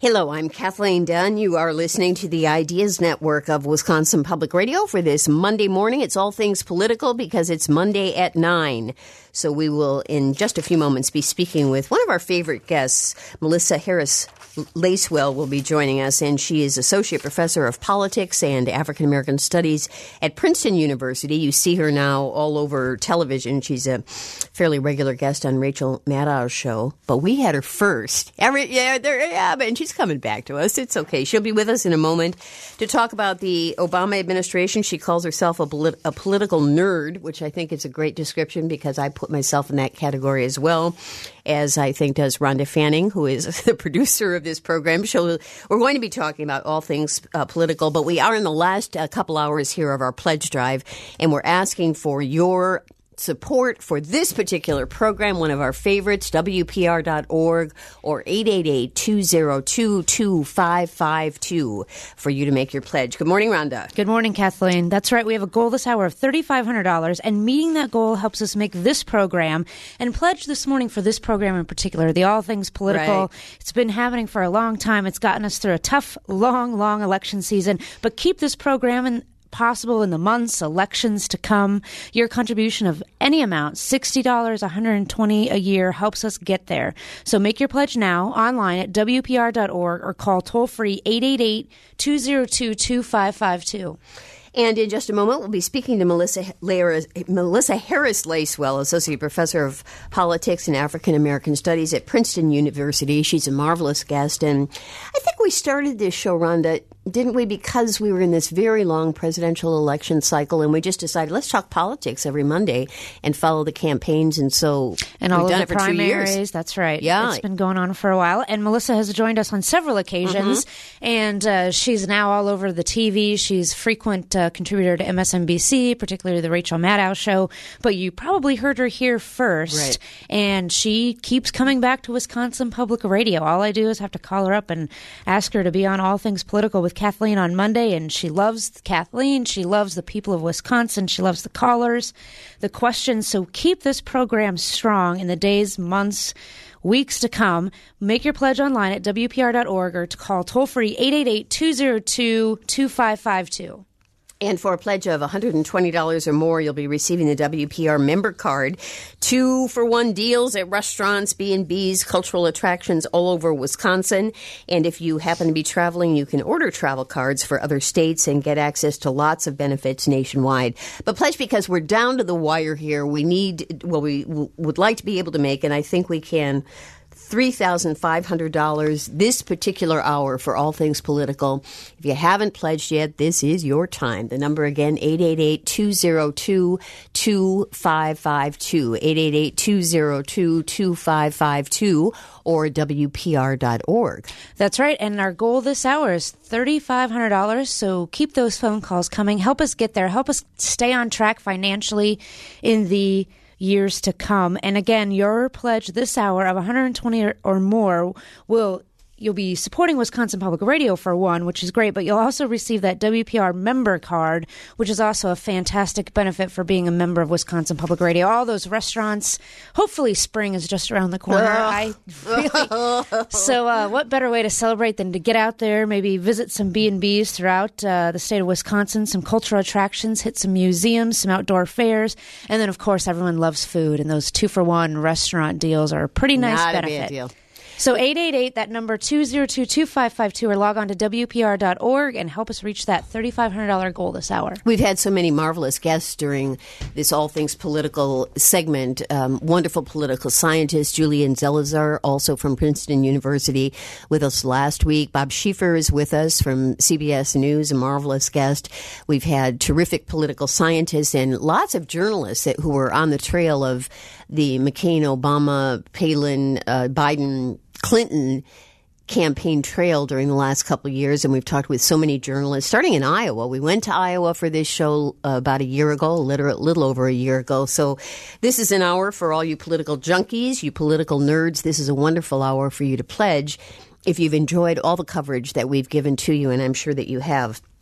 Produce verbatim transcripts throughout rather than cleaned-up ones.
Hello, I'm Kathleen Dunn. You are listening to the Ideas Network of Wisconsin Public Radio for this Monday morning. It's all things political because it's Monday at nine. So we will, in just a few moments, be speaking with one of our favorite guests, Melissa Harris Lacewell will be joining us, and she is Associate Professor of Politics and African American Studies at Princeton University. You see her now all over television. She's a fairly regular guest on Rachel Maddow's show, but we had her first. Every yeah, there, yeah, and she's coming back to us. It's okay. She'll be with us in a moment to talk about the Obama administration. She calls herself a, polit- a political nerd, which I think is a great description because I put myself in that category as well, as I think does Rhonda Fanning, who is the producer of this program. She'll, we're going to be talking about all things uh, political, but we are in the last uh, couple hours here of our pledge drive, and we're asking for your support for this particular program, one of our favorites, W P R dot org or eight eight eight, two zero two, two five five two for you to make your pledge. Good morning, Rhonda. Good morning, Kathleen. That's right. We have a goal this hour of three thousand five hundred dollars, and meeting that goal helps us make this program and pledge this morning for this program in particular, the All Things Political. Right. It's been happening for a long time. It's gotten us through a tough, long, long election season, but keep this program in possible in the months, elections to come. Your contribution of any amount, sixty dollars, one hundred twenty dollars a year, helps us get there. So make your pledge now online at W P R dot org or call toll-free eight eight eight, two zero two, two five five two. And in just a moment, we'll be speaking to Melissa, Melissa Harris Lacewell, Associate Professor of Politics and African American Studies at Princeton University. She's a marvelous guest. And I think we started this show, Rhonda, didn't we, because we were in this very long presidential election cycle, and we just decided, let's talk politics every Monday and follow the campaigns. And so and all we've of done the it for primaries, two years. That's right. Yeah. It's been going on for a while. And Melissa has joined us on several occasions, mm-hmm. and uh, she's now all over the T V. She's frequent uh, contributor to M S N B C, particularly the Rachel Maddow show. But you probably heard her here first, right. And she keeps coming back to Wisconsin Public Radio. All I do is have to call her up and ask her to be on All Things Political with Kathleen on Monday, and she loves Kathleen. She loves the people of Wisconsin. She loves the callers, the questions. So keep this program strong in the days, months, weeks to come. Make your pledge online at W P R dot org or to call toll-free eight eight eight, two zero two, two five five two. And for a pledge of one hundred twenty dollars or more, you'll be receiving the W P R member card. Two for one deals at restaurants, B and B's, cultural attractions all over Wisconsin. And if you happen to be traveling, you can order travel cards for other states and get access to lots of benefits nationwide. But pledge because we're down to the wire here. We need, well, we would like to be able to make, and I think we can, three thousand five hundred dollars this particular hour for All Things Political. If you haven't pledged yet, this is your time. The number again, eight eight eight, two zero two, two five five two, eight eight eight, two zero two, two five five two, or W P R dot org. That's right. And our goal this hour is three thousand five hundred dollars. So keep those phone calls coming. Help us get there. Help us stay on track financially in the years to come. And again, your pledge this hour of one hundred twenty or, or more will you'll be supporting Wisconsin Public Radio for one, which is great, but you'll also receive that W P R member card, which is also a fantastic benefit for being a member of Wisconsin Public Radio. All those restaurants, hopefully spring is just around the corner. I really, so uh, what better way to celebrate than to get out there, maybe visit some B and B's throughout uh, the state of Wisconsin, some cultural attractions, hit some museums, some outdoor fairs, and then, of course, everyone loves food, and those two-for-one restaurant deals are a pretty nice Not benefit. A bad deal. So eight eight eight, that number two zero two, two five five two, or log on to W P R dot org and help us reach that three thousand five hundred dollars goal this hour. We've had so many marvelous guests during this All Things Political segment. Um, wonderful political scientist Julian Zelizer, also from Princeton University, with us last week. Bob Schieffer is with us from C B S News, a marvelous guest. We've had terrific political scientists and lots of journalists that, who were on the trail of the McCain, Obama, Palin, uh, Biden, Clinton campaign trail during the last couple of years, and we've talked with so many journalists, starting in Iowa. We went to Iowa for this show uh, about a year ago, a little, little over a year ago. So this is an hour for all you political junkies, you political nerds. This is a wonderful hour for you to pledge if you've enjoyed all the coverage that we've given to you, and I'm sure that you have.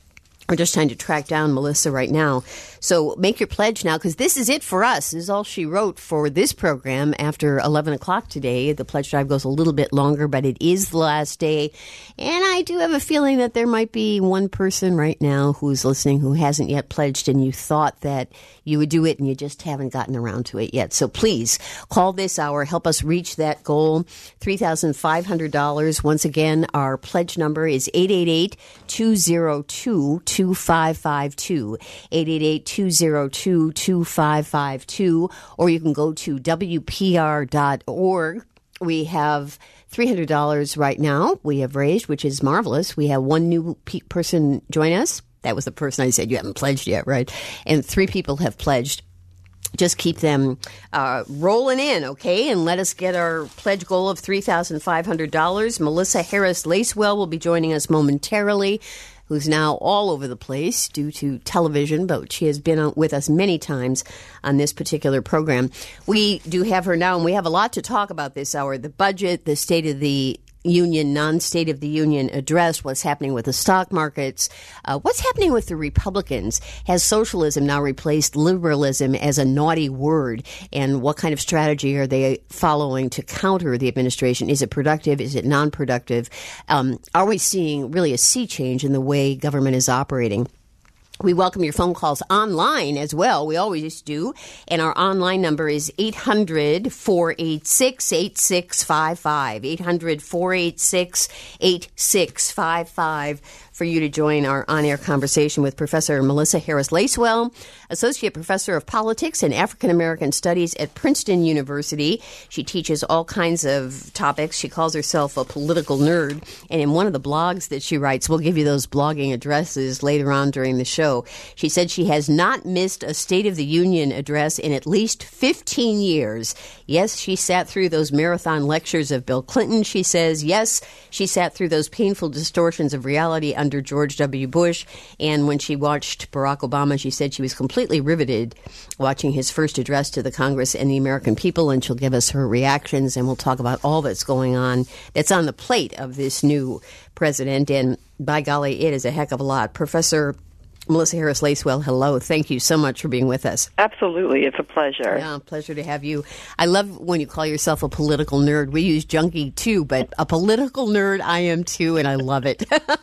We're just trying to track down Melissa right now. So make your pledge now, because this is it for us. This is all she wrote for this program after eleven o'clock today. The pledge drive goes a little bit longer, but it is the last day. And I do have a feeling that there might be one person right now who's listening who hasn't yet pledged, and you thought that you would do it and you just haven't gotten around to it yet. So please call this hour. Help us reach that goal, three thousand five hundred dollars. Once again, our pledge number is eight eight eight, two zero two, two five five two, eight eight eight, two zero two, two five five two, or you can go to W P R dot org. We have three hundred dollars right now we have raised, which is marvelous. We have one new pe- person join us. That was the person I said you haven't pledged yet, right? And three people have pledged. Just keep them uh, rolling in, okay? And let us get our pledge goal of three thousand five hundred dollars. Melissa Harris Lacewell will be joining us momentarily, who's now all over the place due to television, but she has been with us many times on this particular program. We do have her now, and we have a lot to talk about this hour. The budget, the State of the Union, non-State of the Union address, what's happening with the stock markets, uh, what's happening with the Republicans. Has socialism now replaced liberalism as a naughty word? And what kind of strategy are they following to counter the administration? Is it productive? Is it non-productive? Um, are we seeing really a sea change in the way government is operating? We welcome your phone calls online as well. We always do. And our online number is eight hundred, four eight six, eight six five five. eight hundred, four eight six, eight six five five for you to join our on-air conversation with Professor Melissa Harris Lacewell, Associate Professor of Politics and African American Studies at Princeton University. She teaches all kinds of topics. She calls herself a political nerd. And in one of the blogs that she writes, we'll give you those blogging addresses later on during the show, she said she has not missed a State of the Union address in at least fifteen years. Yes, she sat through those marathon lectures of Bill Clinton, she says. Yes, she sat through those painful distortions of reality under George W. Bush. And when she watched Barack Obama, she said she was completely riveted watching his first address to the Congress and the American people. And she'll give us her reactions, and we'll talk about all that's going on that's on the plate of this new president. And by golly, it is a heck of a lot. Professor Melissa Harris Lacewell, hello. Thank you so much for being with us. Absolutely. It's a pleasure. Yeah, pleasure to have you. I love when you call yourself a political nerd. We use junkie too, but a political nerd I am too, and I love it.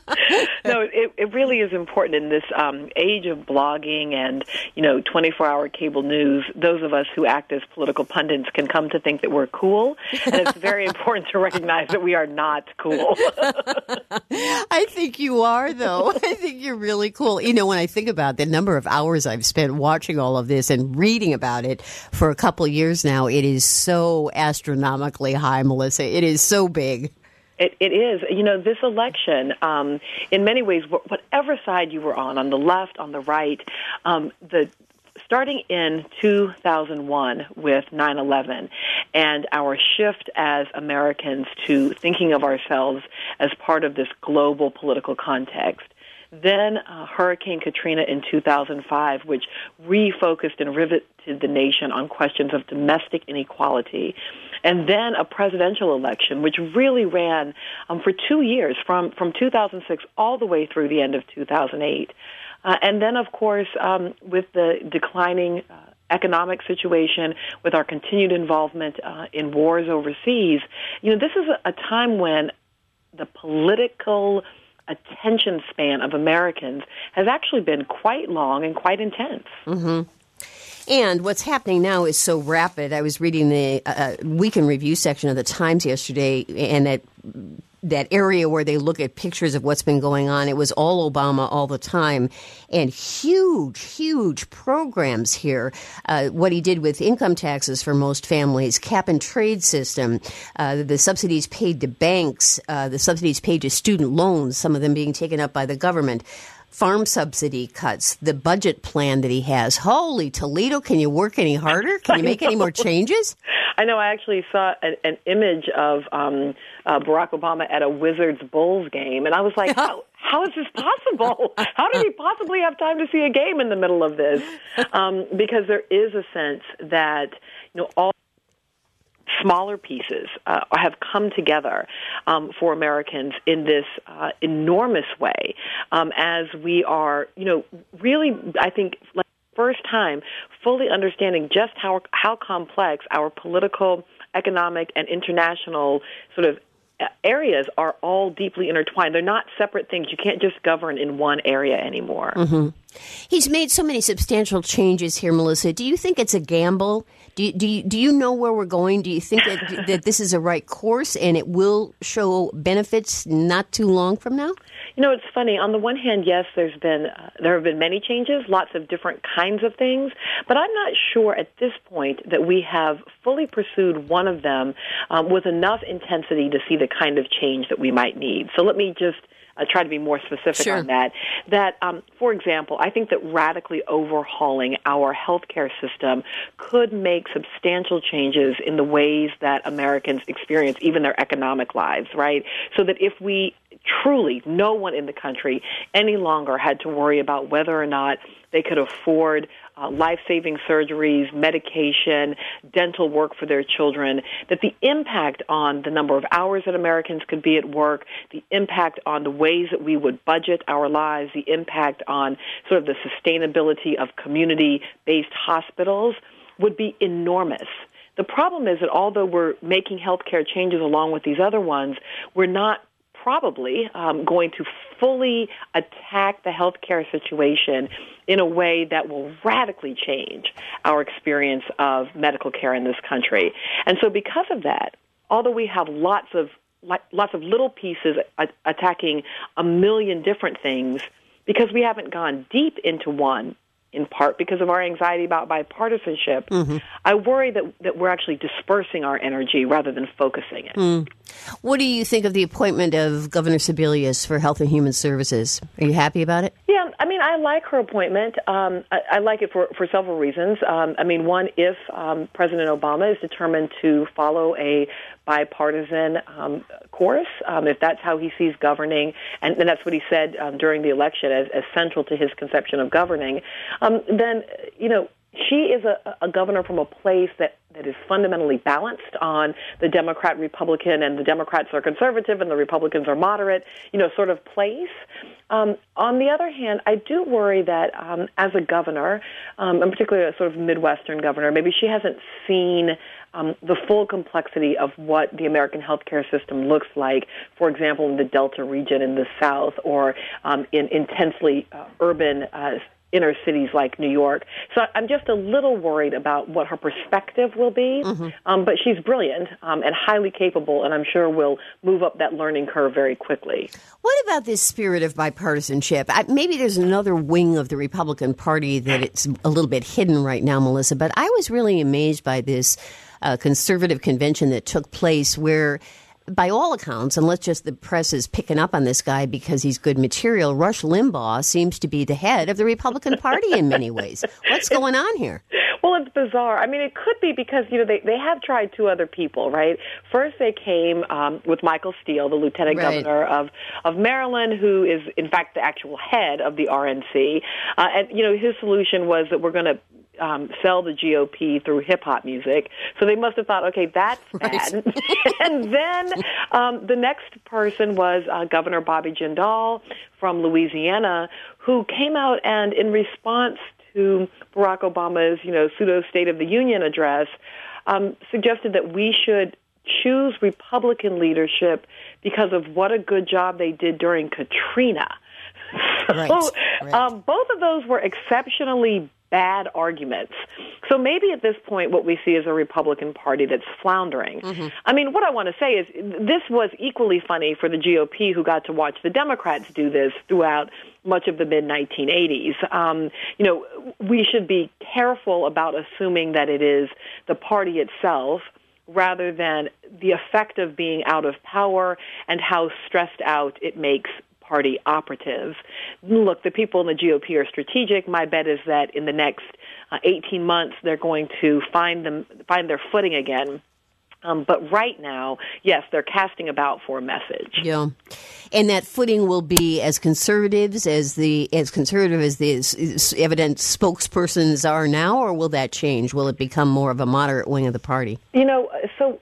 No, it, it really is important in this um, age of blogging and, you know, twenty-four hour cable news. Those of us who act as political pundits can come to think that we're cool, and it's very important to recognize that we are not cool. I think you are, though. I think you're really cool. You know, when I think about the number of hours I've spent watching all of this and reading about it for a couple of years now, it is so astronomically high, Melissa. It is so big. It, it is. You know, this election, um, in many ways, whatever side you were on, on the left, on the right, um, the starting in two thousand one with nine eleven and our shift as Americans to thinking of ourselves as part of this global political context. Then uh, Hurricane Katrina in two thousand five, which refocused and riveted the nation on questions of domestic inequality. And then a presidential election, which really ran um, for two years, from, from two thousand six all the way through the end of two thousand eight. Uh, and then, of course, um, with the declining uh, economic situation, with our continued involvement uh, in wars overseas, you know, this is a, a time when the political attention span of Americans has actually been quite long and quite intense. Mm-hmm. And what's happening now is so rapid. I was reading the uh, Week in Review section of the Times yesterday, and that that area where they look at pictures of what's been going on, it was all Obama all the time, and huge, huge programs here. Uh, what he did with income taxes for most families, cap and trade system, uh, the subsidies paid to banks, uh, the subsidies paid to student loans, some of them being taken up by the government, farm subsidy cuts, the budget plan that he has. Holy Toledo, can you work any harder? Can you make any more changes? I know. I actually saw an, an image of um, uh, Barack Obama at a Wizards-Bulls game, and I was like, how, how is this possible? How did he possibly have time to see a game in the middle of this? Um, because there is a sense that, you know, all smaller pieces uh, have come together um, for Americans in this uh, enormous way um, as we are, you know, really, I think, like first time fully understanding just how how complex our political, economic, and international sort of areas are all deeply intertwined. They're not separate things. You can't just govern in one area anymore. Mm-hmm. He's made so many substantial changes here, Melissa. Do you think it's a gamble? Do you, do you, do you know where we're going? Do you think that, that this is a right course and it will show benefits not too long from now? You know, it's funny. On the one hand, yes, there's been uh, there have been many changes, lots of different kinds of things, but I'm not sure at this point that we have fully pursued one of them um, with enough intensity to see the kind of change that we might need. So let me just Uh, try to be more specific sure. on that. That, um, for example, I think that radically overhauling our healthcare system could make substantial changes in the ways that Americans experience even their economic lives, right? So that if we truly, no one in the country any longer had to worry about whether or not they could afford uh, life-saving surgeries, medication, dental work for their children, that the impact on the number of hours that Americans could be at work, the impact on the ways that we would budget our lives, the impact on sort of the sustainability of community-based hospitals would be enormous. The problem is that although we're making healthcare changes along with these other ones, we're not probably um, going to fully attack the healthcare situation in a way that will radically change our experience of medical care in this country. And so because of that, although we have lots of lots of little pieces attacking a million different things, because we haven't gone deep into one, in part because of our anxiety about bipartisanship, mm-hmm. I worry that, that we're actually dispersing our energy rather than focusing it. Mm. What do you think of the appointment of Governor Sebelius for Health and Human Services? Are you happy about it? Yeah, I mean, I like her appointment. Um, I, I like it for, for several reasons. Um, I mean, one, if um, President Obama is determined to follow a bipartisan um, course, um, if that's how he sees governing, and, and that's what he said um, during the election as, as central to his conception of governing, um, then, you know, she is a, a governor from a place that, that is fundamentally balanced on the Democrat-Republican, and the Democrats are conservative and the Republicans are moderate, you know, sort of place. Um, on the other hand, I do worry that um, as a governor, um, and particularly a sort of Midwestern governor, maybe she hasn't seen um, the full complexity of what the American healthcare system looks like, for example, in the Delta region in the South, or um, in intensely uh, urban uh inner cities like New York. So I'm just a little worried about what her perspective will be. Mm-hmm. Um, but she's brilliant um, and highly capable, and I'm sure will move up that learning curve very quickly. What about this spirit of bipartisanship? I, maybe there's another wing of the Republican Party that it's a little bit hidden right now, Melissa, but I was really amazed by this uh, conservative convention that took place where, by all accounts, unless just the press is picking up on this guy because he's good material, Rush Limbaugh seems to be the head of the Republican Party in many ways. What's going on here? Well, it's bizarre. I mean, it could be because, you know, they, they have tried two other people, right? First, they came um, with Michael Steele, the lieutenant right. governor of, of Maryland, who is, in fact, the actual head of the R N C. Uh, and, you know, his solution was that we're going to Um, sell the G O P through hip-hop music. So they must have thought, okay, that's bad. Right. And then um, the next person was uh, Governor Bobby Jindal from Louisiana, who came out and in response to Barack Obama's, you know, pseudo State of the Union address, um, suggested that we should choose Republican leadership because of what a good job they did during Katrina. Right. So right. Um, both of those were exceptionally bad arguments. So maybe at this point what we see is a Republican Party that's floundering. Mm-hmm. I mean, what I want to say is this was equally funny for the G O P, who got to watch the Democrats do this throughout much of the mid nineteen eighties. Um, you know, we should be careful about assuming that it is the party itself rather than the effect of being out of power and how stressed out it makes party operatives. Look, the people in the G O P are strategic. My bet is that in the next uh, eighteen months, they're going to find them find their footing again. Um, but right now, yes, they're casting about for a message. Yeah, and that footing will be as conservatives as the as conservative as the as evident spokespersons are now, or will that change? Will it become more of a moderate wing of the party? You know, so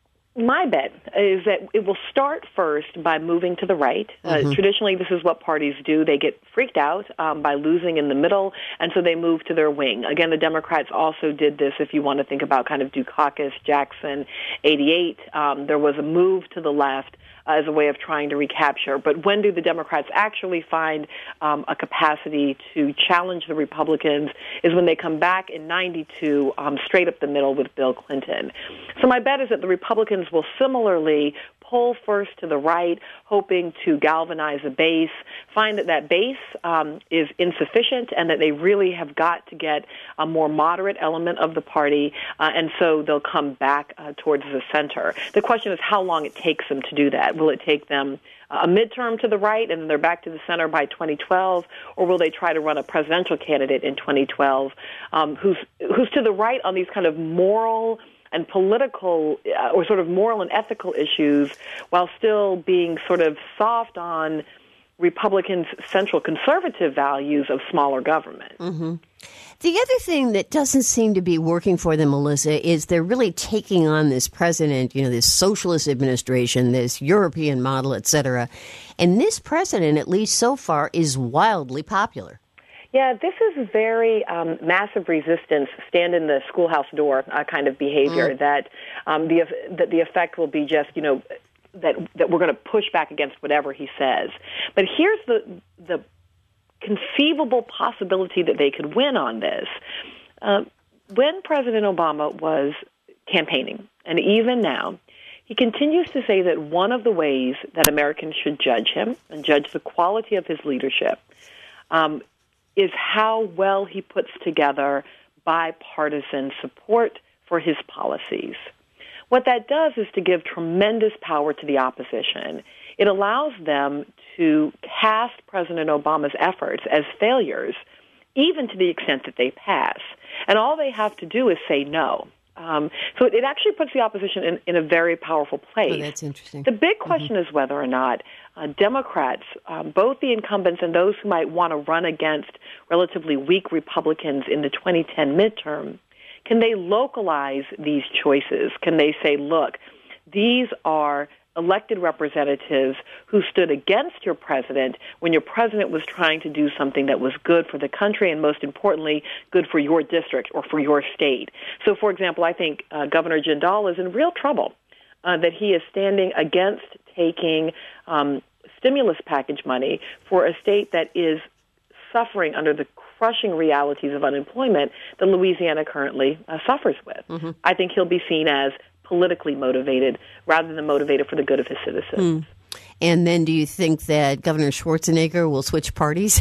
my bet is that it will start first by moving to the right. Mm-hmm. Uh, traditionally, this is what parties do. They get freaked out um, by losing in the middle, and so they move to their wing. Again, the Democrats also did this, if you want to think about kind of Dukakis, Jackson, eighty-eight. Um, there was a move to the left uh, as a way of trying to recapture. But when do the Democrats actually find um, a capacity to challenge the Republicans is when they come back in ninety-two um, straight up the middle with Bill Clinton. So my bet is that the Republicans will similarly pull first to the right, hoping to galvanize a base, find that that base um, is insufficient and that they really have got to get a more moderate element of the party, uh, and so they'll come back uh, towards the center. The question is how long it takes them to do that. Will it take them a midterm to the right and then they're back to the center by twenty twelve, or will they try to run a presidential candidate in twenty twelve um, who's who's to the right on these kind of moral and political uh, or sort of moral and ethical issues while still being sort of soft on Republicans' central conservative values of smaller government. Mm-hmm. The other thing that doesn't seem to be working for them, Melissa, is they're really taking on this president, you know, this socialist administration, this European model, et cetera. And this president, at least so far, is wildly popular. Yeah, this is very um, massive resistance, stand in the schoolhouse door uh, kind of behavior. Mm. That um, the that the effect will be just, you know, that that we're going to push back against whatever he says. But here's the the conceivable possibility that they could win on this. Uh, when President Obama was campaigning, and even now, he continues to say that one of the ways that Americans should judge him and judge the quality of his leadership um, is how well he puts together bipartisan support for his policies. What that does is to give tremendous power to the opposition. It allows them to cast President Obama's efforts as failures, even to the extent that they pass. And all they have to do is say no. Um, so it actually puts the opposition in, in a very powerful place. Oh, that's interesting. The big question mm-hmm. is whether or not uh, Democrats, um, both the incumbents and those who might want to run against relatively weak Republicans in the twenty ten midterm, can they localize these choices? Can they say, look, these are elected representatives who stood against your president when your president was trying to do something that was good for the country and, most importantly, good for your district or for your state. So, for example, I think uh, Governor Jindal is in real trouble, uh, that he is standing against taking um, stimulus package money for a state that is suffering under the crushing realities of unemployment that Louisiana currently uh, suffers with. Mm-hmm. I think he'll be seen as politically motivated rather than motivated for the good of his citizens. Mm. And then do you think that Governor Schwarzenegger will switch parties?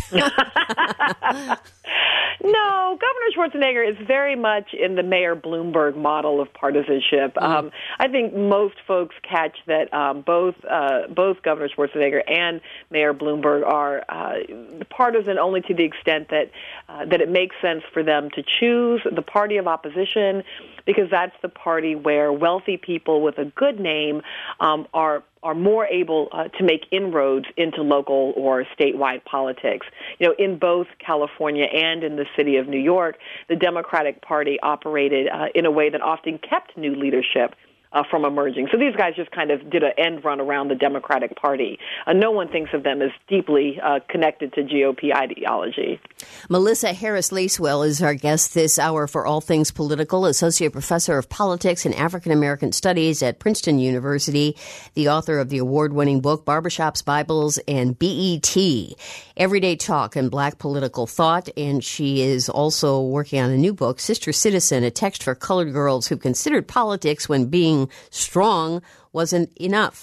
No, Governor Schwarzenegger is very much in the Mayor Bloomberg model of partisanship. Mm. Um, I think most folks catch that um, both uh, both Governor Schwarzenegger and Mayor Bloomberg are uh, partisan only to the extent that uh, that it makes sense for them to choose the party of opposition, because that's the party where wealthy people with a good name um, are are more able uh, to make inroads into local or statewide politics. You know, in both California and in the city of New York, the Democratic Party operated uh, in a way that often kept new leadership Uh, from emerging. So these guys just kind of did an end run around the Democratic Party. Uh, no one thinks of them as deeply uh, connected to G O P ideology. Melissa Harris Lacewell is our guest this hour for All Things Political, Associate Professor of Politics and African American Studies at Princeton University, the author of the award-winning book Barbershops, Bibles, and B E T, Everyday Talk and Black Political Thought. And she is also working on a new book, Sister Citizen, a text for colored girls who considered politics when being strong wasn't enough.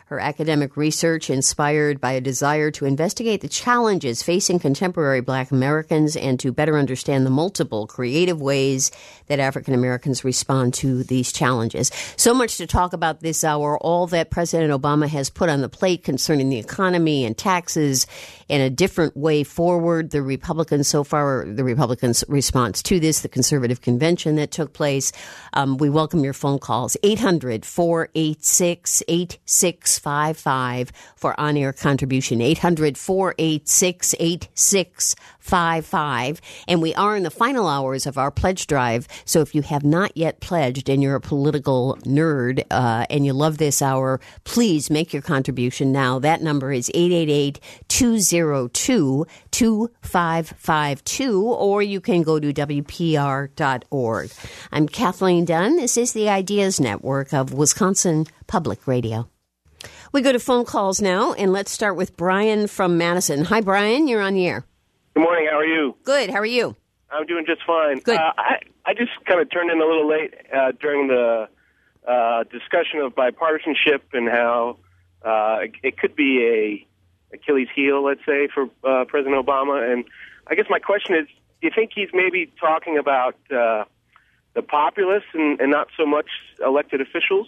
Her academic research inspired by a desire to investigate the challenges facing contemporary Black Americans and to better understand the multiple creative ways that African Americans respond to these challenges. So much to talk about this hour, all that President Obama has put on the plate concerning the economy and taxes and a different way forward. The Republicans so far, the Republicans' response to this, the conservative convention that took place. Um, we welcome your phone calls, eight hundred, four eight six, eight six five five for on-air contribution, eight hundred, four eight six, eight six five five. And we are in the final hours of our pledge drive, so if you have not yet pledged and you're a political nerd uh, and you love this hour, please make your contribution now. That number is eight eight eight, two zero two, two five five two, or you can go to W P R dot org. I'm Kathleen Dunn. This is the Ideas Network of Wisconsin Public Radio. We go to phone calls now, and let's start with Brian from Madison. Hi, Brian. You're on the air. Good morning. How are you? Good. How are you? I'm doing just fine. Good. Uh, I, I just kind of turned in a little late uh, during the uh, discussion of bipartisanship and how uh, it, it could be a Achilles heel, let's say, for uh, President Obama. And I guess my question is, do you think he's maybe talking about uh, the populace and, and not so much elected officials?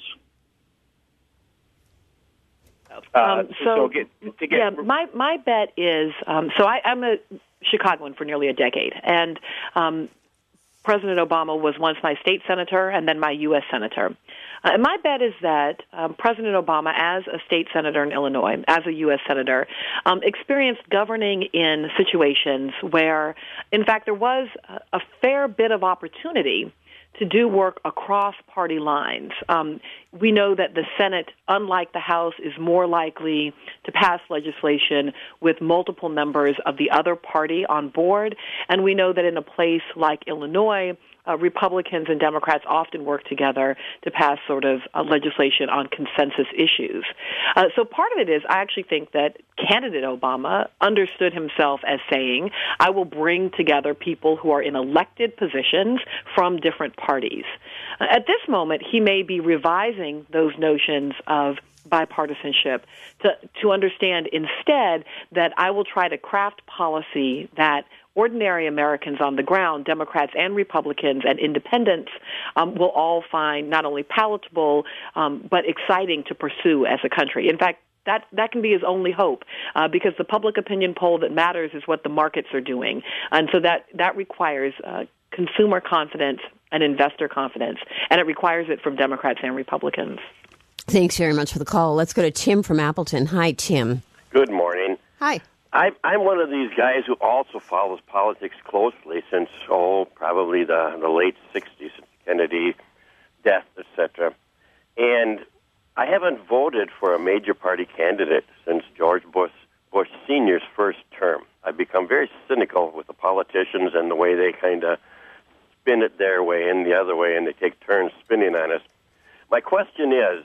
Uh, Um, so, so get, to get, yeah, my my bet is um, so I, I'm a Chicagoan for nearly a decade, and um, President Obama was once my state senator and then my U S senator. Uh, and my bet is that um, President Obama, as a state senator in Illinois, as a U S senator, um, experienced governing in situations where, in fact, there was a, a fair bit of opportunity to do work across party lines. Um, we know that the Senate, unlike the House, is more likely to pass legislation with multiple members of the other party on board. And we know that in a place like Illinois, uh, Republicans and Democrats often work together to pass sort of uh, legislation on consensus issues. Uh, so part of it is I actually think that candidate Obama understood himself as saying, I will bring together people who are in elected positions from different parties. Uh, at this moment, he may be revising those notions of bipartisanship to, to understand instead that I will try to craft policy that ordinary Americans on the ground, Democrats and Republicans and independents, um, will all find not only palatable um, but exciting to pursue as a country. In fact, That that can be his only hope, uh, because the public opinion poll that matters is what the markets are doing. And so that, that requires uh, consumer confidence and investor confidence, and it requires it from Democrats and Republicans. Thanks very much for the call. Let's go to Tim from Appleton. Hi, Tim. Good morning. Hi. I, I'm one of these guys who also follows politics closely since, oh, probably the, the late sixties, Kennedy death, et cetera. And I haven't voted for a major party candidate since George Bush, Bush Senior's first term. I've become very cynical with the politicians and the way they kind of spin it their way and the other way, and they take turns spinning on us. My question is,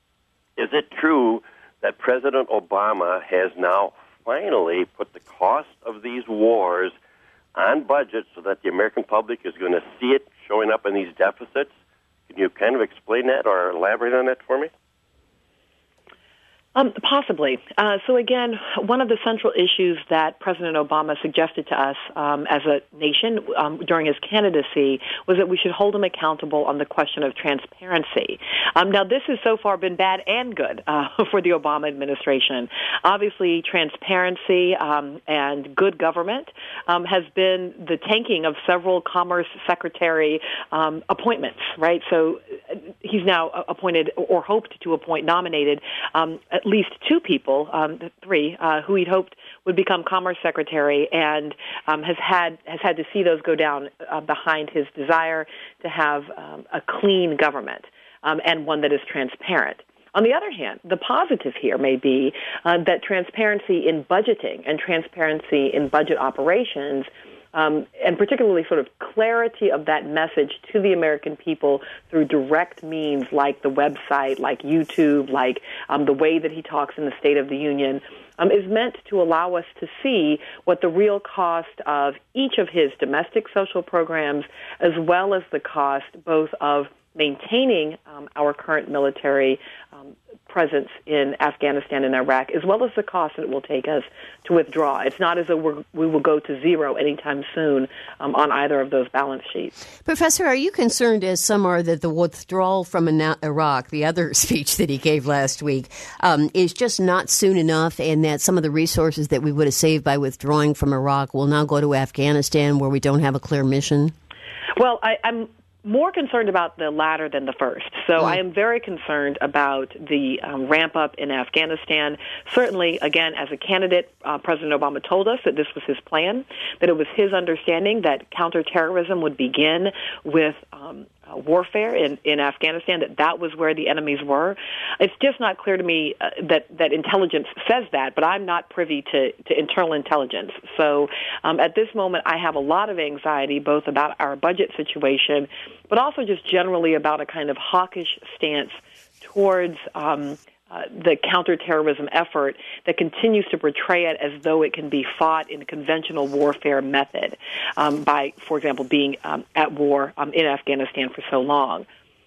is it true that President Obama has now finally put the cost of these wars on budget so that the American public is going to see it showing up in these deficits? Can you kind of explain that or elaborate on that for me? Um, possibly. Uh, so again, one of the central issues that President Obama suggested to us um, as a nation um, during his candidacy was that we should hold him accountable on the question of transparency. Um, now, this has so far been bad and good uh, for the Obama administration. Obviously, transparency um, and good government um, has been the tanking of several Commerce Secretary um, appointments, right? So he's now appointed or hoped to appoint, nominated um, at least two people, um, three, uh, who he'd hoped would become Commerce Secretary, and um, has had has had to see those go down uh, behind his desire to have um, a clean government um, and one that is transparent. On the other hand, the positive here may be uh, that transparency in budgeting and transparency in budget operations, Um, and particularly sort of clarity of that message to the American people through direct means like the website, like YouTube, like um, the way that he talks in the State of the Union, um, is meant to allow us to see what the real cost of each of his domestic social programs, as well as the cost both of maintaining um, our current military um, presence in Afghanistan and Iraq, as well as the cost that it will take us to withdraw. It's not as though we're, we will go to zero anytime soon um, on either of those balance sheets. Professor, are you concerned, as some are, that the withdrawal from Iraq, the other speech that he gave last week, um, is just not soon enough, and that some of the resources that we would have saved by withdrawing from Iraq will now go to Afghanistan, where we don't have a clear mission? Well, I, I'm more concerned about the latter than the first. So mm. I am very concerned about the um, ramp up in Afghanistan. Certainly, again, as a candidate, uh, President Obama told us that this was his plan, that it was his understanding that counterterrorism would begin with um, uh, warfare in, in Afghanistan, that that was where the enemies were. It's just not clear to me uh, that, that intelligence says that, but I'm not privy to, to internal intelligence. So um, at this moment, I have a lot of anxiety, both about our budget situation, but also just generally about a kind of hawkish stance towards um, uh, the counterterrorism effort that continues to portray it as though it can be fought in a conventional warfare method um, by, for example, being um, at war um, in Afghanistan for so long.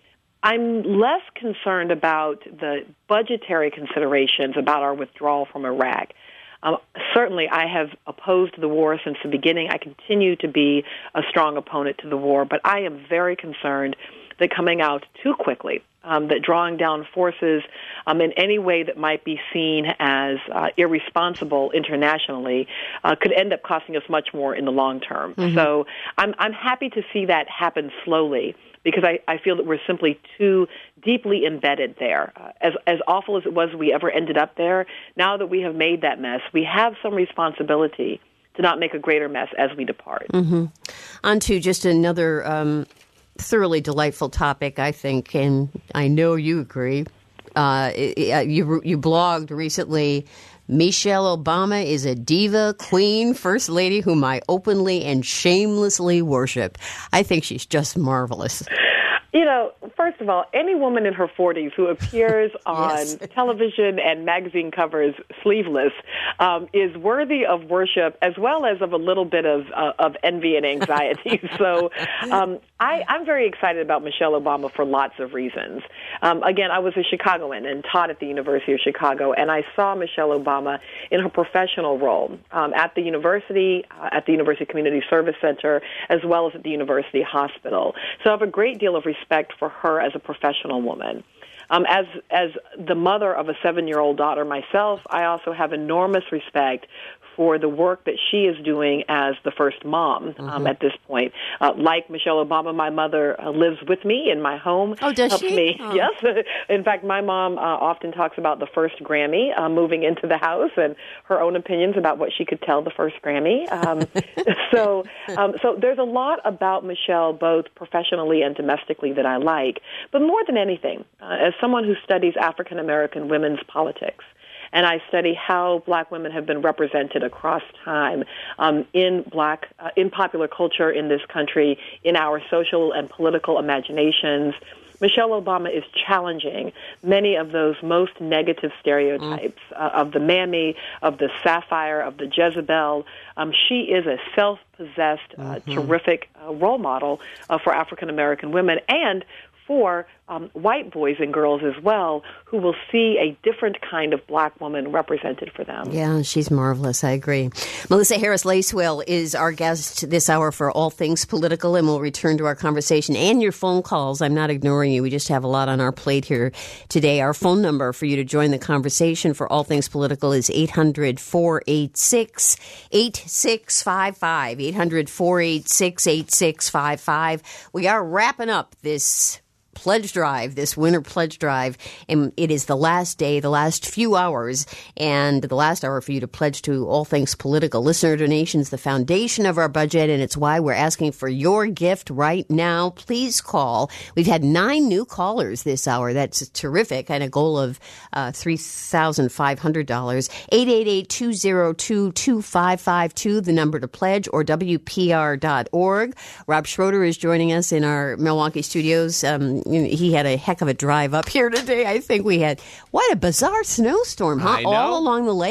I'm less concerned about the budgetary considerations about our withdrawal from Iraq. Um, certainly, I have opposed the war since the beginning. I continue to be a strong opponent to the war, but I am very concerned that coming out too quickly, um, that drawing down forces um, in any way that might be seen as uh, irresponsible internationally uh, could end up costing us much more in the long term. Mm-hmm. So I'm, I'm happy to see that happen slowly, because I, I feel that we're simply too deeply embedded there. Uh, as, as awful as it was we ever ended up there, now that we have made that mess, we have some responsibility to not make a greater mess as we depart. Mm-hmm. On to just another um, thoroughly delightful topic, I think, and I know you agree. Uh, you, you blogged recently, Michelle Obama is a diva, queen, first lady whom I openly and shamelessly worship. I think she's just marvelous. You know, first of all, any woman in her forties who appears on yes. television and magazine covers sleeveless um, is worthy of worship, as well as of a little bit of uh, of envy and anxiety. so um, I, I'm very excited about Michelle Obama for lots of reasons. Um, again, I was a Chicagoan and taught at the University of Chicago, and I saw Michelle Obama in her professional role um, at the university, uh, at the University Community Service Center, as well as at the University Hospital. So I have a great deal of respect respect for her as a professional woman. Um, as as the mother of a seven-year-old daughter myself, I also have enormous respect for the work that she is doing as the first mom um, mm-hmm. at this point. Uh, like Michelle Obama, my mother uh, lives with me in my home. Oh, does helps she? Me. Oh. Yes. In fact, my mom uh, often talks about the first Grammy uh, moving into the house and her own opinions about what she could tell the first Grammy. Um, so, um, so there's a lot about Michelle, both professionally and domestically, that I like. But more than anything, uh, as someone who studies African American women's politics, and I study how black women have been represented across time um, in black, uh, in popular culture in this country, in our social and political imaginations. Michelle Obama is challenging many of those most negative stereotypes mm. uh, of the mammy, of the sapphire, of the Jezebel. Um, she is a self-possessed, uh, mm-hmm. terrific uh, role model uh, for African American women and for um, white boys and girls as well, who will see a different kind of black woman represented for them. Yeah, she's marvelous. I agree. Melissa Harris Lacewell is our guest this hour for All Things Political, and we'll return to our conversation and your phone calls. I'm not ignoring you. We just have a lot on our plate here today. Our phone number for you to join the conversation for All Things Political is eight hundred, four eight six, eight six five five, eight hundred, four eight six, eight six five five. We are wrapping up this pledge drive, this winter pledge drive, and it is the last day, the last few hours, and the last hour for you to pledge to All Things Political. Listener donations, the foundation of our budget, and it's why we're asking for your gift right now. Please call. We've had nine new callers this hour. That's terrific, and a goal of uh, three thousand five hundred dollars. eight eight eight, two zero two, two five five two, the number to pledge, or W P R dot org. Rob Schroeder is joining us in our Milwaukee studios. Um, He had a heck of a drive up here today. I think we had, what a bizarre snowstorm, huh? All along the lake?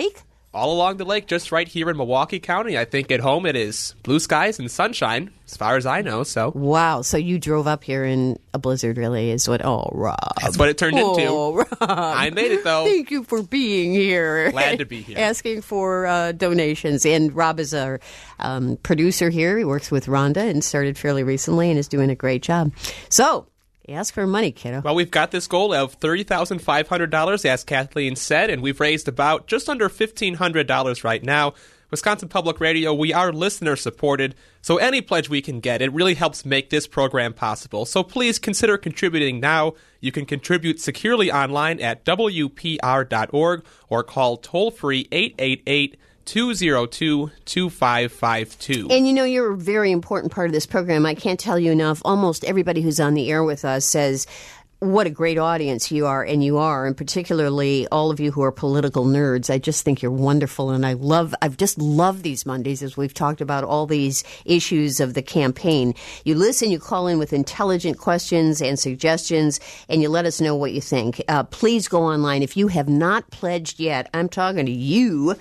all along the lake, just right here in Milwaukee County. I think at home it is blue skies and sunshine, as far as I know. So wow, so you drove up here in a blizzard, really, is what? Oh, Rob, that's what it turned oh, into. Rob. I made it though. Thank you for being here. Glad to be here. Asking for uh, donations, and Rob is our um, producer here. He works with Rhonda and started fairly recently, and is doing a great job. So. Ask for money, kiddo. Well, we've got this goal of thirty thousand five hundred dollars, as Kathleen said, and we've raised about just under fifteen hundred dollars right now. Wisconsin Public Radio, we are listener-supported, so any pledge we can get, it really helps make this program possible. So please consider contributing now. You can contribute securely online at W P R dot org or call toll-free eight eight eight, two oh two, two five five two. And you know, you're a very important part of this program. I can't tell you enough. Almost everybody who's on the air with us says what a great audience you are, and you are, and particularly all of you who are political nerds. I just think you're wonderful, and I love, I've just loved these Mondays as we've talked about all these issues of the campaign. You listen, you call in with intelligent questions and suggestions, and you let us know what you think. Uh, please go online. If you have not pledged yet, I'm talking to you,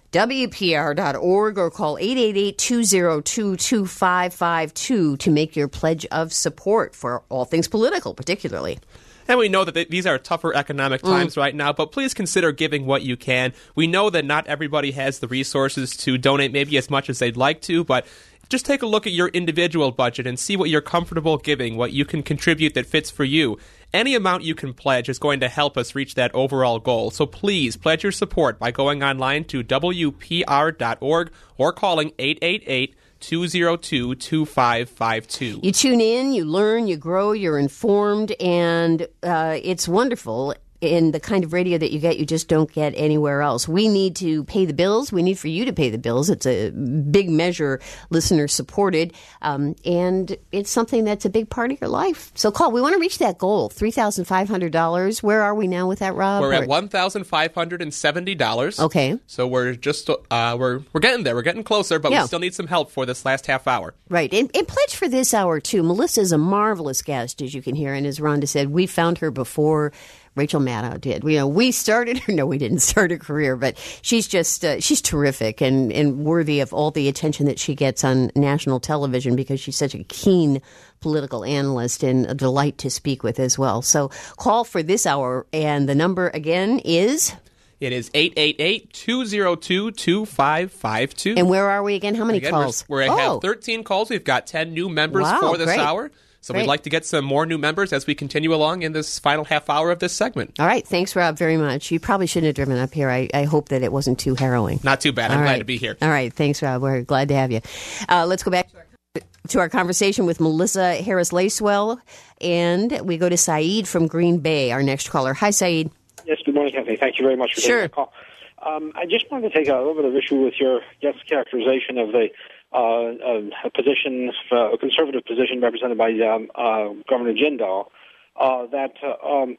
W P R dot org or call eight eight eight, two oh two, two five five two to make your pledge of support for all things political, particularly. And we know that th- these are tougher economic times mm. right now, but please consider giving what you can. We know that not everybody has the resources to donate maybe as much as they'd like to, but just take a look at your individual budget and see what you're comfortable giving, what you can contribute that fits for you. Any amount you can pledge is going to help us reach that overall goal. So please pledge your support by going online to W P R dot org or calling eight eight eight, two oh two, two five five two. You tune in, you learn, you grow, you're informed, and uh, it's wonderful. In the kind of radio that you get, you just don't get anywhere else. We need to pay the bills. We need for you to pay the bills. It's a big measure, listener supported, um, and it's something that's a big part of your life. So call. We want to reach that goal, three thousand five hundred dollars. Where are we now with that, Rob? We're at one thousand five hundred seventy dollars. Okay. So we're just, uh, we're we're getting there. We're getting closer, but yeah. we still need some help for this last half hour. Right. And, and pledge for this hour, too. Melissa is a marvelous guest, as you can hear, and as Rhonda said, we found her before Rachel Maddow did. You know, we started her, no, we didn't start a career, but she's just, uh, she's terrific and, and worthy of all the attention that she gets on national television because she's such a keen political analyst and a delight to speak with as well. So call for this hour, and the number again is? It is eight eight eight, two oh two, two five five two. And where are we again? How many again, calls? We're, we oh. have thirteen calls. We've got ten new members wow, for this great. hour. So Great. We'd like to get some more new members as we continue along in this final half hour of this segment. All right. Thanks, Rob, very much. You probably shouldn't have driven up here. I, I hope that it wasn't too harrowing. Not too bad. I'm All glad right. to be here. All right. Thanks, Rob. We're glad to have you. Uh, let's go back to our, to our conversation with Melissa Harris-Lacewell, and we go to Saeed from Green Bay, our next caller. Hi, Saeed. Yes, good morning, Kathy. Thank you very much for sure. taking the call. Um, I just wanted to take a little bit of issue with your guest's characterization of the Uh, a position, a conservative position represented by um, uh, Governor Jindal, uh, that uh, um,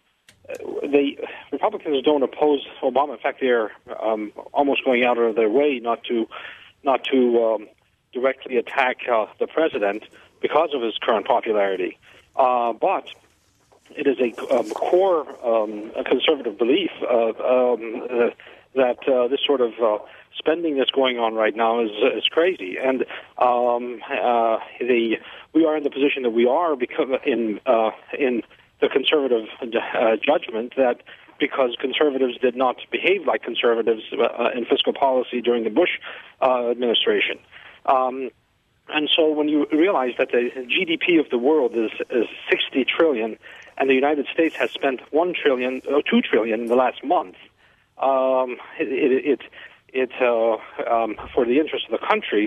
the Republicans don't oppose Obama. In fact, they're um, almost going out of their way not to not to um, directly attack uh, the president because of his current popularity. Uh, but it is a um, core um, a conservative belief uh, um, uh, that uh, this sort of uh, spending that's going on right now is is crazy, and um, uh, the we are in the position that we are because in uh, in the conservative uh, judgment that because conservatives did not behave like conservatives uh, in fiscal policy during the Bush uh, administration. Um, and so when you realize that the G D P of the world is, is sixty trillion, and the United States has spent one trillion, or two trillion in the last month, um, it, it, it It uh, um, for the interest of the country,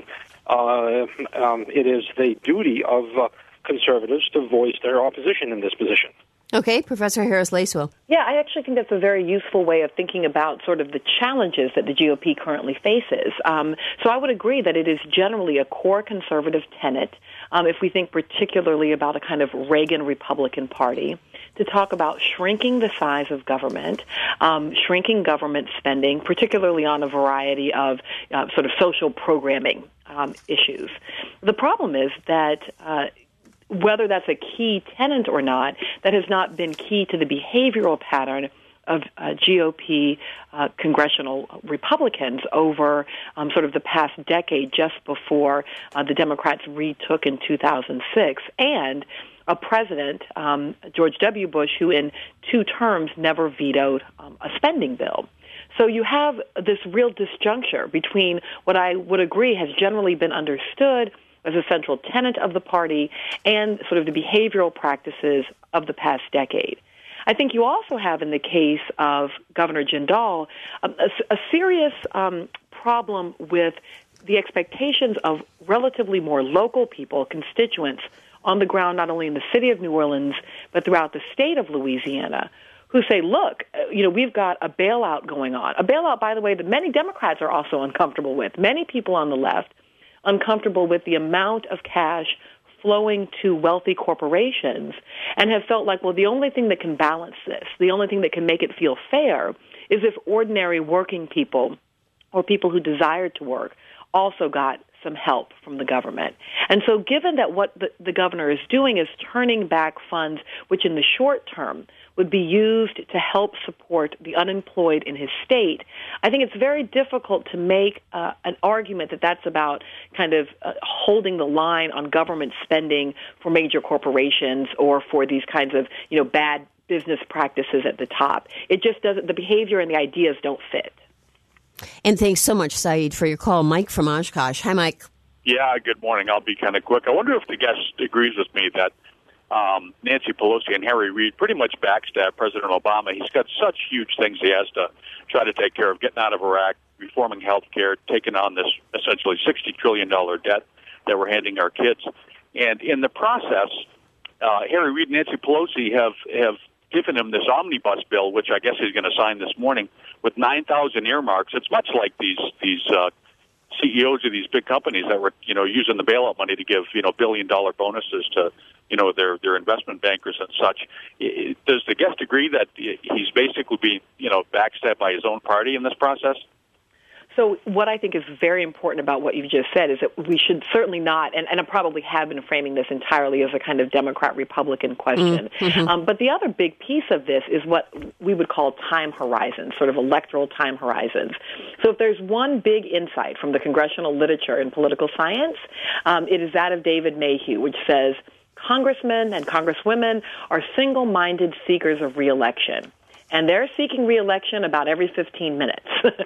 uh, um, it is the duty of uh, conservatives to voice their opposition in this position. Okay, Professor Harris-Lacewell. Yeah, I actually think that's a very useful way of thinking about sort of the challenges that the G O P currently faces. Um, so I would agree that it is generally a core conservative tenet, um, if we think particularly about a kind of Reagan Republican Party, to talk about shrinking the size of government, um, shrinking government spending, particularly on a variety of uh, sort of social programming um, issues. The problem is that uh, whether that's a key tenet or not, that has not been key to the behavioral pattern of uh, G O P uh, congressional Republicans over um, sort of the past decade, just before uh, the Democrats retook in two thousand six, and a president, um, George W. Bush, who in two terms never vetoed um, a spending bill. So you have this real disjuncture between what I would agree has generally been understood as a central tenet of the party and sort of the behavioral practices of the past decade. I think you also have, in the case of Governor Jindal, a, a, a serious um, problem with the expectations of relatively more local people, constituents, on the ground, not only in the city of New Orleans, but throughout the state of Louisiana, who say, look, you know, we've got a bailout going on. A bailout, by the way, that many Democrats are also uncomfortable with. Many people on the left uncomfortable with the amount of cash flowing to wealthy corporations, and have felt like, well, the only thing that can balance this, the only thing that can make it feel fair, is if ordinary working people or people who desired to work also got some help from the government. And so given that what the, the governor is doing is turning back funds which in the short term would be used to help support the unemployed in his state, I think it's very difficult to make uh, an argument that that's about kind of uh, holding the line on government spending for major corporations or for these kinds of, you know, bad business practices at the top. It just doesn't, the behavior and the ideas don't fit. And thanks so much, Saeed, for your call. Mike from Oshkosh. Hi, Mike. Yeah, good morning. I'll be kind of quick. I wonder if the guest agrees with me that um, Nancy Pelosi and Harry Reid pretty much backstab President Obama. He's got such huge things he has to try to take care of, getting out of Iraq, reforming health care, taking on this essentially sixty trillion dollars debt that we're handing our kids. And in the process, uh, Harry Reid and Nancy Pelosi have, have given him this omnibus bill, which I guess he's going to sign this morning, with nine thousand earmarks. It's much like these these uh, C E Os of these big companies that were, you know, using the bailout money to give, you know, billion dollar bonuses to, you know, their their investment bankers and such. Does the guest agree that he's basically being, you know, backstabbed by his own party in this process? So what I think is very important about what you just said is that we should certainly not, and, and I probably have been framing this entirely as a kind of Democrat-Republican question, mm-hmm. um, but the other big piece of this is what we would call time horizons, sort of electoral time horizons. So if there's one big insight from the congressional literature in political science, um, it is that of David Mayhew, which says congressmen and congresswomen are single-minded seekers of re-election. And they're seeking re-election about every fifteen minutes.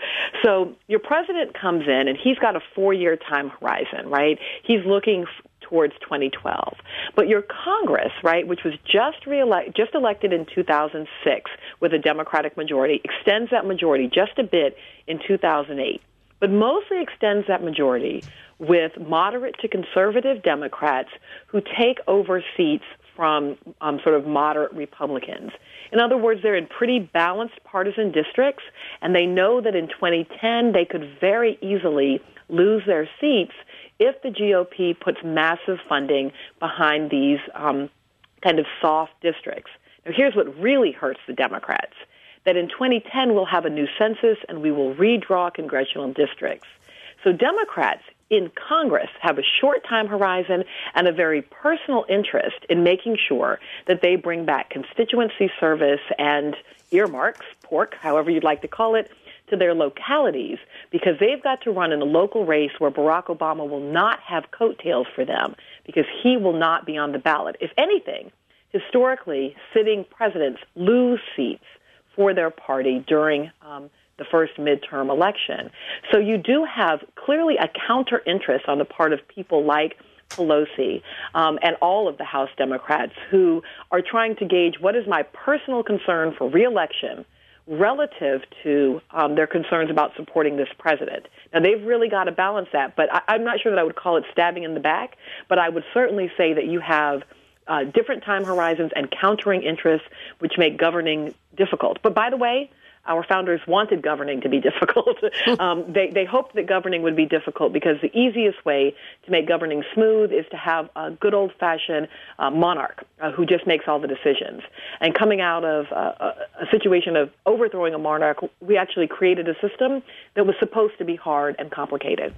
So your president comes in, and he's got a four-year time horizon, right? He's looking f- towards twenty twelve. But your Congress, right, which was just re-elect- just elected in two thousand six with a Democratic majority, extends that majority just a bit in two thousand eight, but mostly extends that majority with moderate to conservative Democrats who take over seats from um, sort of moderate Republicans. In other words, they're in pretty balanced partisan districts, and they know that in twenty ten they could very easily lose their seats if the G O P puts massive funding behind these um, kind of soft districts. Now, here's what really hurts the Democrats, that in twenty ten we'll have a new census and we will redraw congressional districts. So Democrats in Congress have a short time horizon and a very personal interest in making sure that they bring back constituency service and earmarks, pork, however you'd like to call it, to their localities, because they've got to run in a local race where Barack Obama will not have coattails for them, because he will not be on the ballot. If anything, historically, sitting presidents lose seats for their party during um, the first midterm election. So you do have clearly a counter-interest on the part of people like Pelosi um, and all of the House Democrats who are trying to gauge what is my personal concern for re-election relative to um, their concerns about supporting this president. Now, they've really got to balance that, but I, I'm not sure that I would call it stabbing in the back, but I would certainly say that you have uh, different time horizons and countering interests which make governing difficult. But by the way, our founders wanted governing to be difficult. um, they, they hoped that governing would be difficult because the easiest way to make governing smooth is to have a good old-fashioned uh, monarch uh, who just makes all the decisions. And coming out of uh, a, a situation of overthrowing a monarch, we actually created a system that was supposed to be hard and complicated.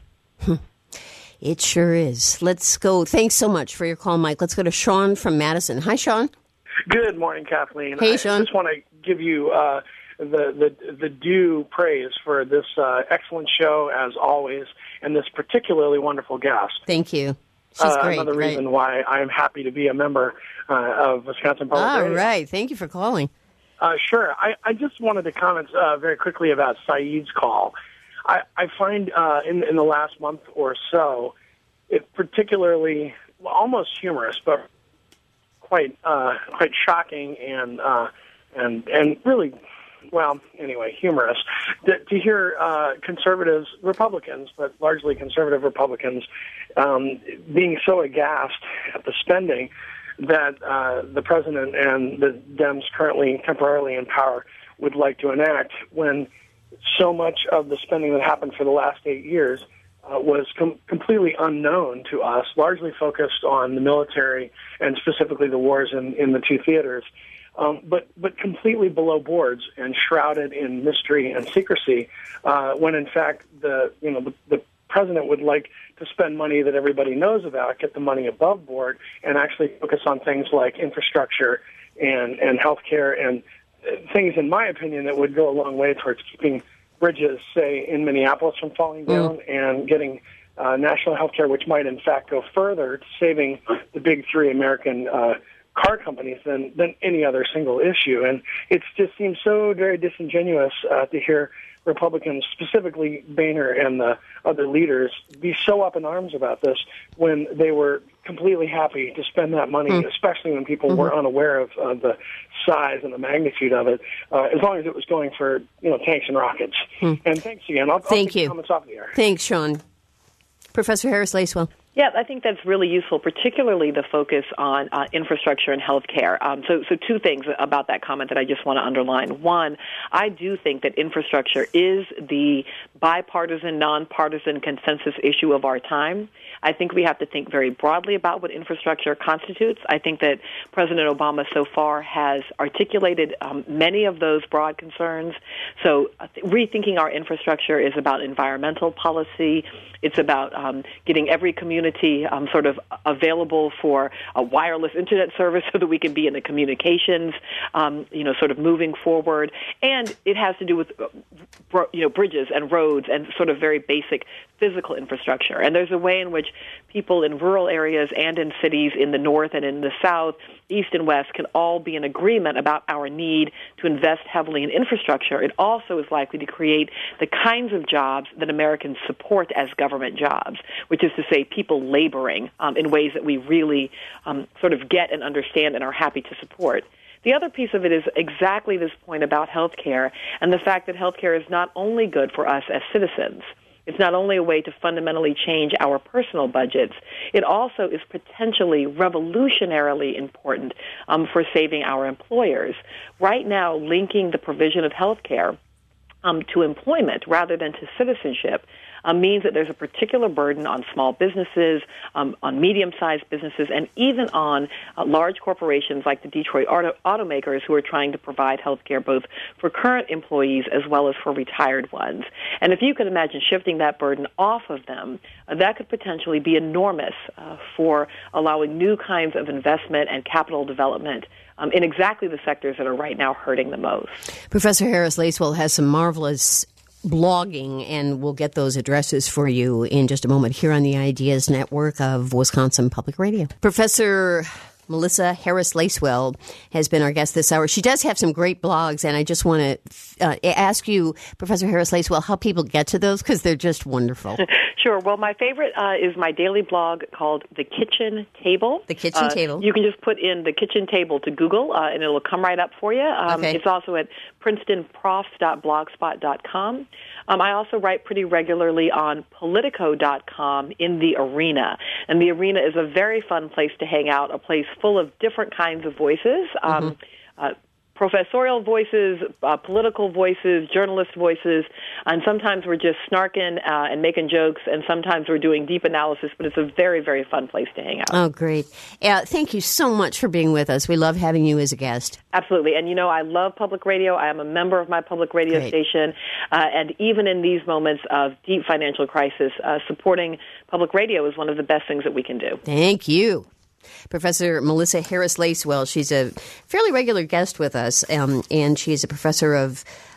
It sure is. Let's go. Thanks so much for your call, Mike. Let's go to Sean from Madison. Hi, Sean. Good morning, Kathleen. Hey, Sean. I just want to give you uh, the, the, the due praise for this uh, excellent show, as always, and this particularly wonderful guest. Thank you. She's uh, great. Another right. reason why I'm happy to be a member uh, of Wisconsin Public All Radio. right. Thank you for calling. Uh, sure. I, I just wanted to comment uh, very quickly about Saeed's call. I, I find uh, in, in the last month or so, it particularly well, almost humorous, but quite uh, quite shocking and uh, and and really, well, anyway, humorous to, to hear uh, conservatives, Republicans, but largely conservative Republicans, um, being so aghast at the spending that uh, the president and the Dems currently temporarily in power would like to enact, when so much of the spending that happened for the last eight years uh, was com- completely unknown to us, largely focused on the military and specifically the wars in, in the two theaters, um, but but completely below boards and shrouded in mystery and secrecy. Uh, when in fact the you know the, the president would like to spend money that everybody knows about, get the money above board, and actually focus on things like infrastructure and and healthcare and things, in my opinion, that would go a long way towards keeping bridges, say, in Minneapolis from falling down mm. and getting uh, national health care, which might, in fact, go further to saving the big three American uh, car companies than, than any other single issue. And it just seems so very disingenuous uh, to hear Republicans, specifically Boehner and the other leaders, be so up in arms about this when they were completely happy to spend that money, mm. especially when people mm-hmm. were unaware of uh, the size and the magnitude of it, uh, as long as it was going for, you know, tanks and rockets. Mm. And thanks again. I'll, Thank I'll take you. comments off the air. Thanks, Sean. Professor Harris Lacewell. Yeah, I think that's really useful, particularly the focus on uh, infrastructure and healthcare. Um, so, so two things about that comment that I just want to underline. One, I do think that infrastructure is the bipartisan, nonpartisan consensus issue of our time. I think we have to think very broadly about what infrastructure constitutes. I think that President Obama so far has articulated um, many of those broad concerns. So uh, rethinking our infrastructure is about environmental policy. It's about um, getting every community um, sort of available for a wireless internet service so that we can be in the communications, um, you know, sort of moving forward. And it has to do with, uh, you know, bridges and roads and sort of very basic physical infrastructure. And there's a way in which people in rural areas and in cities in the north and in the south, east and west, can all be in agreement about our need to invest heavily in infrastructure. It also is likely to create the kinds of jobs that Americans support as government jobs, which is to say people laboring um, in ways that we really um, sort of get and understand and are happy to support. The other piece of it is exactly this point about health care and the fact that health care is not only good for us as citizens. It's not only a way to fundamentally change our personal budgets, it also is potentially revolutionarily important um, for saving our employers. Right now, linking the provision of health care um, to employment rather than to citizenship Um, means that there's a particular burden on small businesses, um, on medium-sized businesses, and even on uh, large corporations like the Detroit auto- automakers who are trying to provide health care both for current employees as well as for retired ones. And if you could imagine shifting that burden off of them, uh, that could potentially be enormous uh, for allowing new kinds of investment and capital development um, in exactly the sectors that are right now hurting the most. Professor Harris Lacewell has some marvelous blogging, and we'll get those addresses for you in just a moment here on the Ideas Network of Wisconsin Public Radio. Professor Melissa Harris Lacewell has been our guest this hour. She does have some great blogs, and I just want to uh, ask you, Professor Harris Lacewell, how people get to those, because they're just wonderful. Sure. Well, my favorite uh, is my daily blog called The Kitchen Table. The Kitchen uh, Table. You can just put in The Kitchen Table to Google, uh, and it'll come right up for you. Um, okay. It's also at princeton profs dot blogspot dot com. Um, I also write pretty regularly on politico dot com in The Arena. And The Arena is a very fun place to hang out, a place full of different kinds of voices. Um, mm-hmm. uh, professorial voices, uh, political voices, journalist voices, and sometimes we're just snarking uh, and making jokes, and sometimes we're doing deep analysis, but it's a very, very fun place to hang out. Oh, great. Uh, thank you so much for being with us. We love having you as a guest. Absolutely. And, you know, I love public radio. I am a member of my public radio great. station, uh, and even in these moments of deep financial crisis, uh, supporting public radio is one of the best things that we can do. Thank you. Professor Melissa Harris Lacewell, she's a fairly regular guest with us, um, and she's a professor of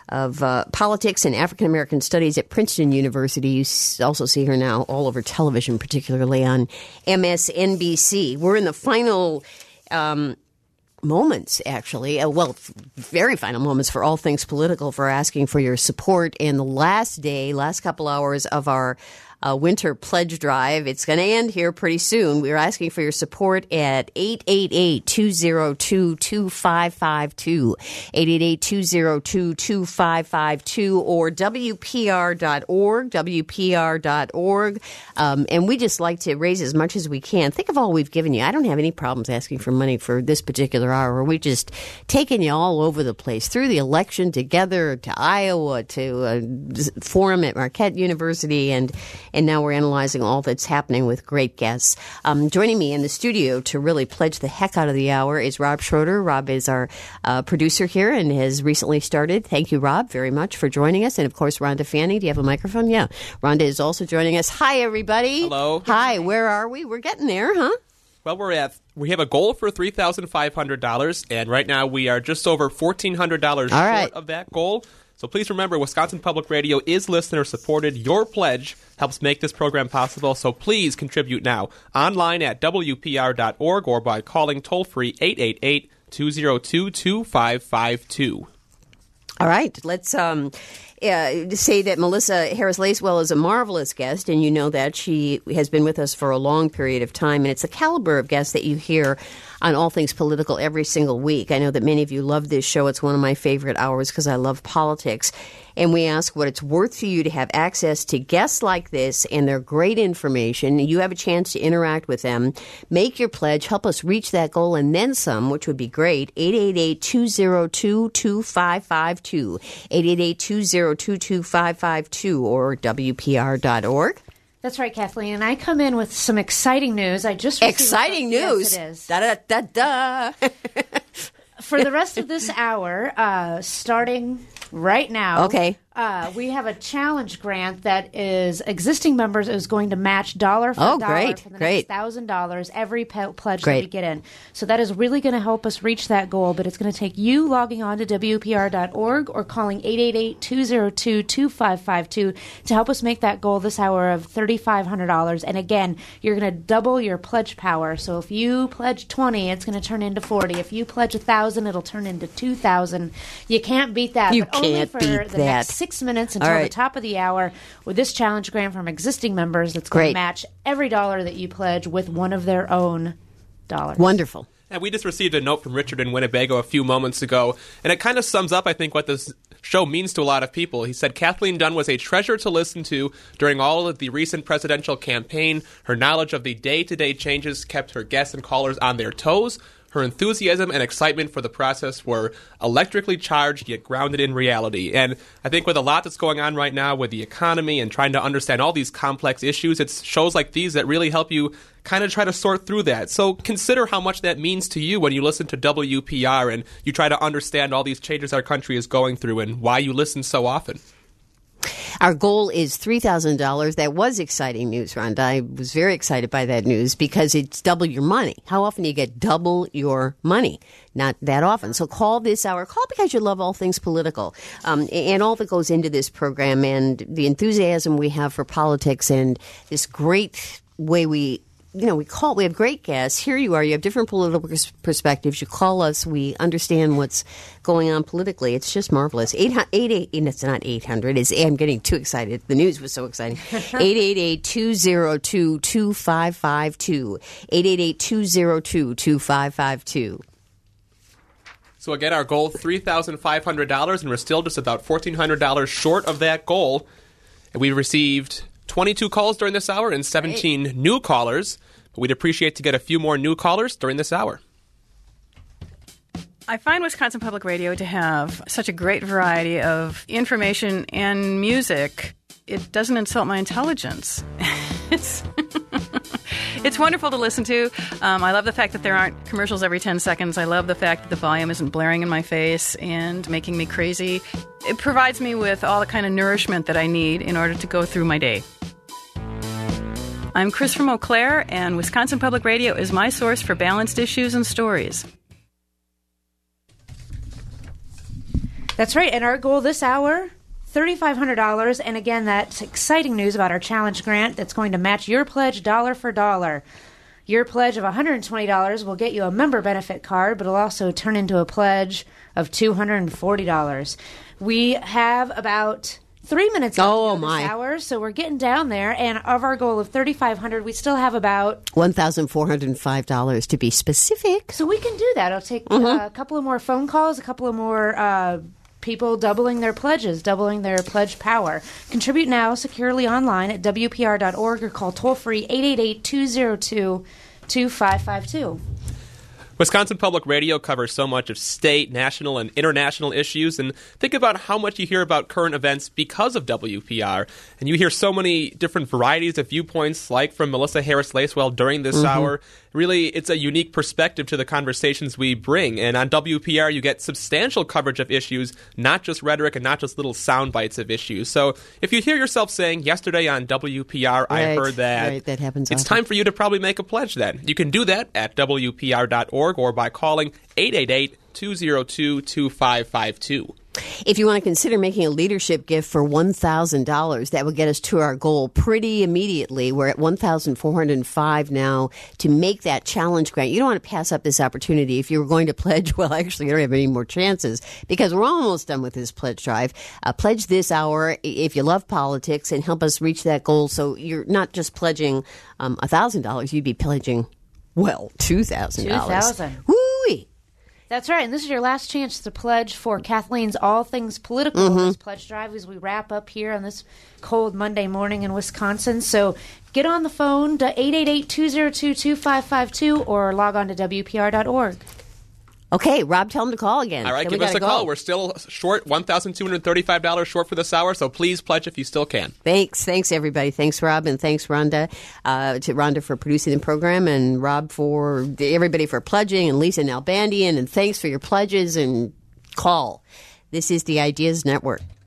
of uh, politics and African American studies at Princeton University. You also see her now all over television, particularly on M S N B C. We're in the final um, moments, actually. Uh, well, very final moments for All Things Political, for asking for your support in the last day, last couple hours of our Uh, winter pledge drive. It's going to end here pretty soon. We're asking for your support at eight eight eight, two oh two, two five five two, eight eight eight, two oh two, two five five two, or W P R dot org, W P R dot org. Um, and we just like to raise as much as we can. Think of all we've given you. I don't have any problems asking for money for this particular hour. We've just taken you all over the place, through the election, together, to Iowa, to a forum at Marquette University, and And now we're analyzing all that's happening with great guests. Um, joining me in the studio to really pledge the heck out of the hour is Rob Schroeder. Rob is our uh, producer here and has recently started. Thank you, Rob, very much for joining us. And, of course, Rhonda Fanning. Do you have a microphone? Yeah. Rhonda is also joining us. Hi, everybody. Hello. Hi. Where are we? We're getting there, huh? Well, we're at we have a goal for three thousand five hundred dollars, and right now we are just over fourteen hundred dollars all short right. of that goal. So please remember, Wisconsin Public Radio is listener-supported. Your pledge helps make this program possible, so please contribute now. Online at W P R dot org or by calling toll-free eight eight eight, two oh two, two five five two. All right. Let's um, uh, say that Melissa Harris-Lacewell is a marvelous guest, and you know that. She has been with us for a long period of time, and it's the caliber of guests that you hear on All Things Political every single week. I know that many of you love this show. It's one of my favorite hours because I love politics. And we ask what it's worth for you to have access to guests like this and their great information. You have a chance to interact with them. Make your pledge. Help us reach that goal and then some, which would be great. eight eight eight, two oh two, two five five two. eight eight eight, two oh two, two five five two or W P R dot org. That's right, Kathleen. And I come in with some exciting news. I just received exciting a- news. Yes, it is. Da da da da. For the rest of this hour, uh, starting right now, okay, uh, we have a challenge grant that is existing members is going to match dollar for oh, dollar great, for the great. next thousand dollars every pe- pledge great. that we get in. So that is really going to help us reach that goal. But it's going to take you logging on to W P R dot org or calling eight eight eight, two oh two, two five five two to help us make that goal this hour of three thousand five hundred dollars. And again, you're going to double your pledge power. So if you pledge twenty, it's going to turn into forty. If you pledge one thousand, it'll turn into two thousand. You can't beat that. You but only can't for beat the that. next six minutes until right. the top of the hour with this challenge grant from existing members that's Great. going to match every dollar that you pledge with one of their own dollars. Wonderful. And we just received a note from Richard in Winnebago a few moments ago, and it kind of sums up, I think, what this show means to a lot of people. He said, Kathleen Dunn was a treasure to listen to during all of the recent presidential campaign. Her knowledge of the day-to-day changes kept her guests and callers on their toes. Her enthusiasm and excitement for the process were electrically charged, yet grounded in reality. And I think with a lot that's going on right now with the economy and trying to understand all these complex issues, it's shows like these that really help you kind of try to sort through that. So consider how much that means to you when you listen to W P R and you try to understand all these changes our country is going through and why you listen so often. Our goal is three thousand dollars. That was exciting news, Rhonda. I was very excited by that news because it's double your money. How often do you get double your money? Not that often. So call this hour. Call because you love all things political um, and all that goes into this program and the enthusiasm we have for politics and this great way we You know, we call, we have great guests. Here you are. You have different political pers- perspectives. You call us. We understand what's going on politically. It's just marvelous. eight eight eight, it's not eight hundred. It's, I'm getting too excited. The news was so exciting. eight eight eight, two oh two, two five five two. eight eight eight, two oh two, two five five two. So again, our goal, three thousand five hundred dollars, and we're still just about fourteen hundred dollars short of that goal. And we received twenty-two calls during this hour and seventeen Great. New callers. But we'd appreciate to get a few more new callers during this hour. I find Wisconsin Public Radio to have such a great variety of information and music. It doesn't insult my intelligence. It's it's wonderful to listen to. Um, I love the fact that there aren't commercials every ten seconds. I love the fact that the volume isn't blaring in my face and making me crazy. It provides me with all the kind of nourishment that I need in order to go through my day. I'm Chris from Eau Claire, and Wisconsin Public Radio is my source for balanced issues and stories. That's right. And our goal this hour, three thousand five hundred dollars. And again, that's exciting news about our challenge grant that's going to match your pledge dollar for dollar. Your pledge of one hundred twenty dollars will get you a member benefit card, but it'll also turn into a pledge of two hundred forty dollars. We have about three minutes left oh, this my. hour, so we're getting down there. And of our goal of three thousand five hundred dollars, we still have about one thousand four hundred five dollars to be specific. So we can do that. It'll take mm-hmm. uh, a couple of more phone calls, a couple of more uh, people doubling their pledges, doubling their pledge power. Contribute now securely online at W P R dot org or call toll-free eight eight eight, two zero two, two five five two. Wisconsin Public Radio covers so much of state, national, and international issues, and think about how much you hear about current events because of W P R. And you hear so many different varieties of viewpoints, like from Melissa Harris-Lacewell during this mm-hmm. hour. Really, it's a unique perspective to the conversations we bring. And on W P R, you get substantial coverage of issues, not just rhetoric and not just little sound bites of issues. So if you hear yourself saying, yesterday on W P R, right, I heard that, right, that happens it's often. time for you to probably make a pledge then. You can do that at W P R dot org or by calling eight eight eight, two zero two, two five five two. If you want to consider making a leadership gift for one thousand dollars, that would get us to our goal pretty immediately. We're at one thousand four hundred five now to make that challenge grant. You don't want to pass up this opportunity. If you were going to pledge, well, actually, you don't have any more chances because we're almost done with this pledge drive. Uh, pledge this hour if you love politics and help us reach that goal. So you're not just pledging um, one thousand dollars, you'd be pledging, well, two thousand dollars. two thousand dollars. Woo-wee. That's right, and this is your last chance to pledge for Kathleen's All Things Political mm-hmm. this pledge drive as we wrap up here on this cold Monday morning in Wisconsin. So get on the phone to eight eight eight, two zero two, two five five two or log on to W P R dot org. Okay, Rob, tell them to call again. All right, then give us a go. call. We're still short, one thousand two hundred thirty-five dollars short for this hour, so please pledge if you still can. Thanks. Thanks, everybody. Thanks, Rob, and thanks, Rhonda, uh, to Rhonda for producing the program, and Rob for everybody for pledging, and Lisa Nalbandian, and thanks for your pledges, and call. This is the Ideas Network.